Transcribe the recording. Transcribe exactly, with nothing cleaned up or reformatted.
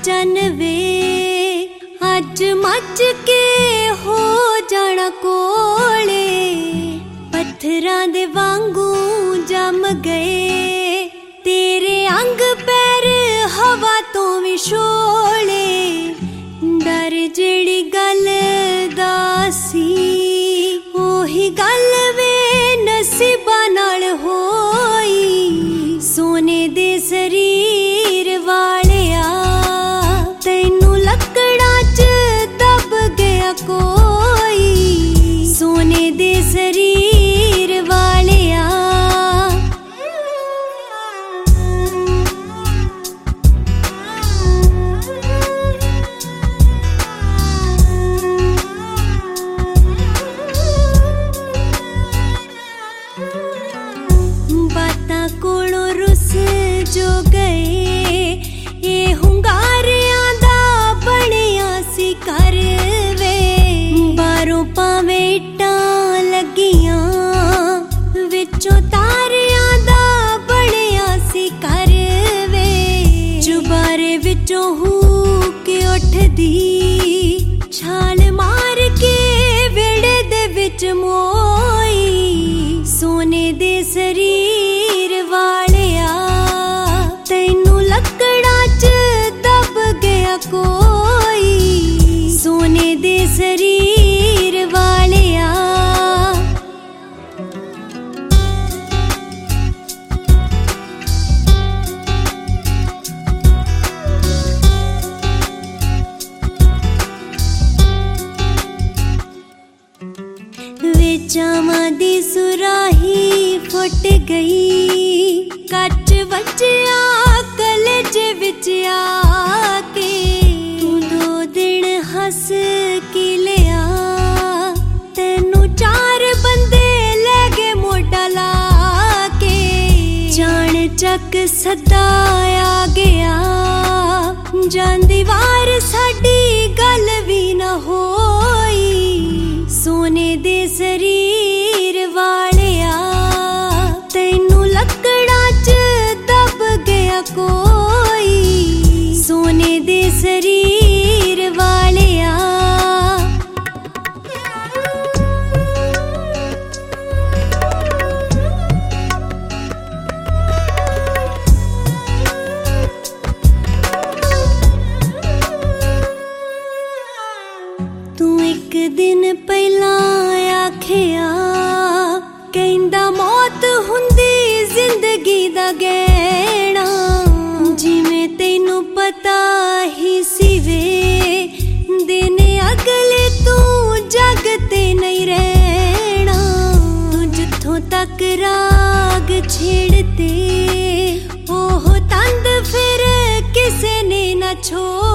चन वे अज मच के हो जाना कोले, पत्थरां दे वांगू जम गए तेरे अंग पैर हवा तो भी शोले। डर जेड़ी गल दा सी ओही गल वे नसीबा नाल होई, सोने दे शरीर वालिया तैनू लकड़ा च दब गया कोई, सोने दे शरीर वालिया। बातां कोलों रुस जो गए ये हुंगारियां दा बनिया सी कर वे, बारों भावें इट्टां लगियां विचों तारियां दा बनिया सी कर वे, जुबारे विचों हूक उठदी छाल मार के वेड़े दे विच मोई, सोने दे शरीर वालिया तैनू लकड़ा च दब गया कोई, सोने दे शरीर वालिया। चावां दी सुराही फुट गई कच बचिया कलेजे विच आके, तू दो दिन हस के लिया तैनू चार बंदे ले गए मोटा ला के, जान चक सदा आ गया जांदी वार साडी गल भी ना होई, सोने दे शरीर वालिया तैनू लकड़ा च दब गया कोई, सोने दे शरीर वालिया। तू एक दिन पहला आखिया कहंदा मौत हुंदी जिंदगी दा गहना, जिवें तैनू पता ही सी वे दिन अगले तू जग ते नहीं रहना, तू जिथों तक राग छेड़ते ओह तंद फिर किसे ने ना छोड़